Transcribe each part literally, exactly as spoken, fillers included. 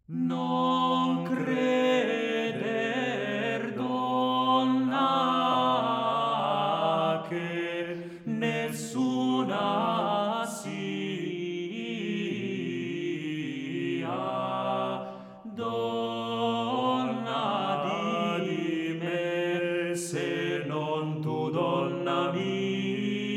Non creder, donna, che nessuna sia donna di me, se non tu, donna mia.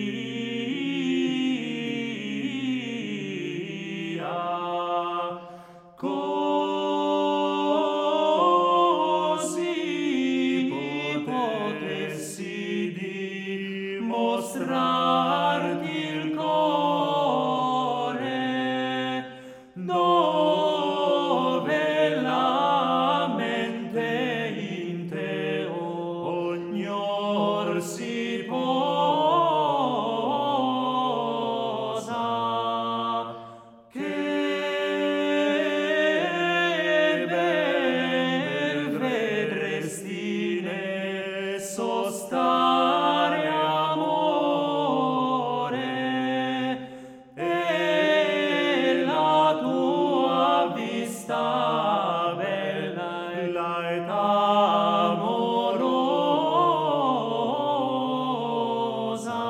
Così potessi dimostrarti il core, dove la mente in te ognor si posa, che sostare amore, e la tua vista bella e la età amorosa,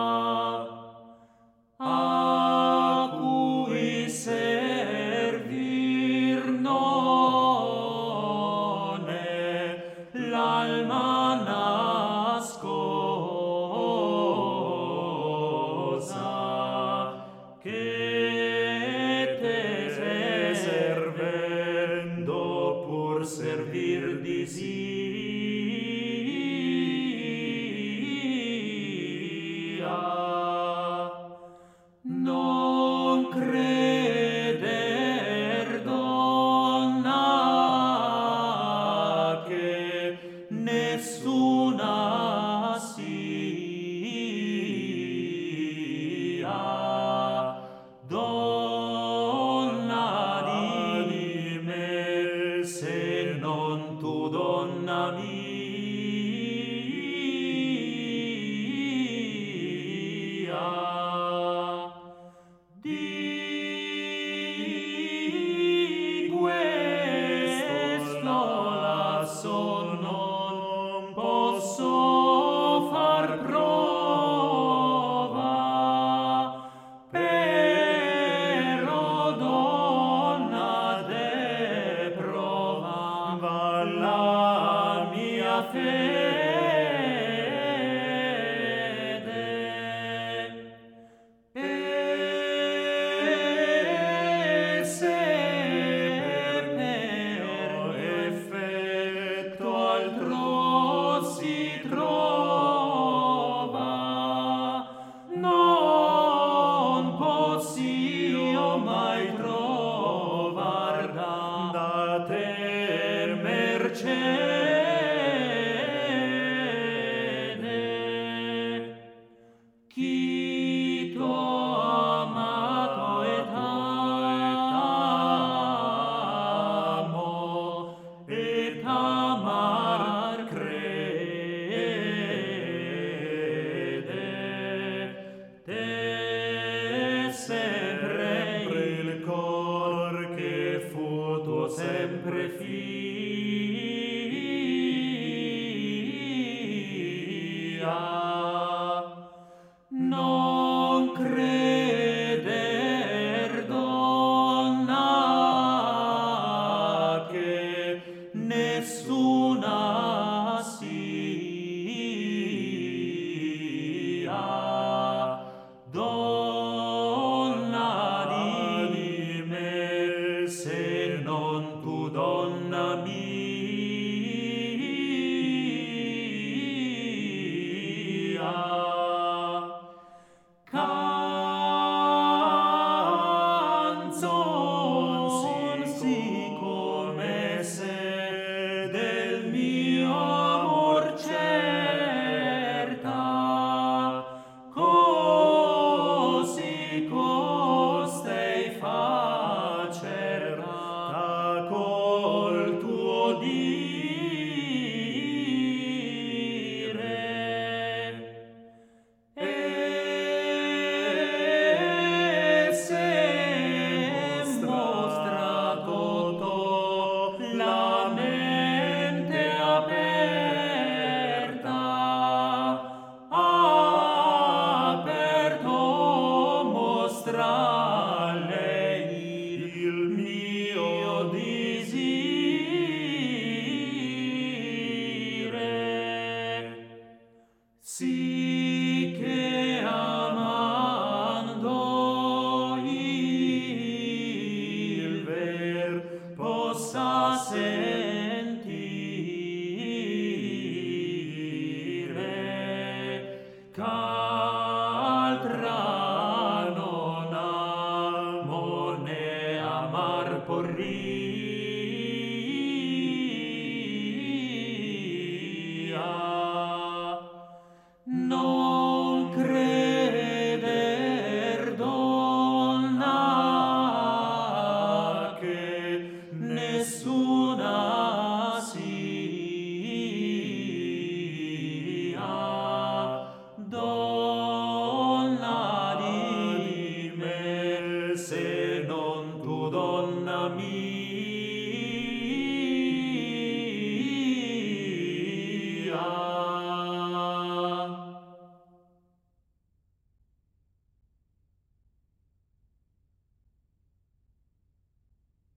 a cui servir non è l'alma nascosa, che te servendo pur servir disia. Non creder, donna, che nessuna sia donna di me, se non tu, donna mia. Di questo lasso non posso far prova, però donna de prova va la mia fede. E se per mio effetto altro si trova, non possio mai trovar da te mercede. Chi t'ho amato et amo, et amar crede, te sempre il cor che fu tuo sempre fia. Non creder, donna, che nessuna sia donna di me, se non tu, donna mia. Canzon sì come se del mio amor certa, così costei facer, col tuo sentire, ch'altra non amo né amar porria. Non creder, donna, che nessuna sia donna di me, se non tu, donna mia.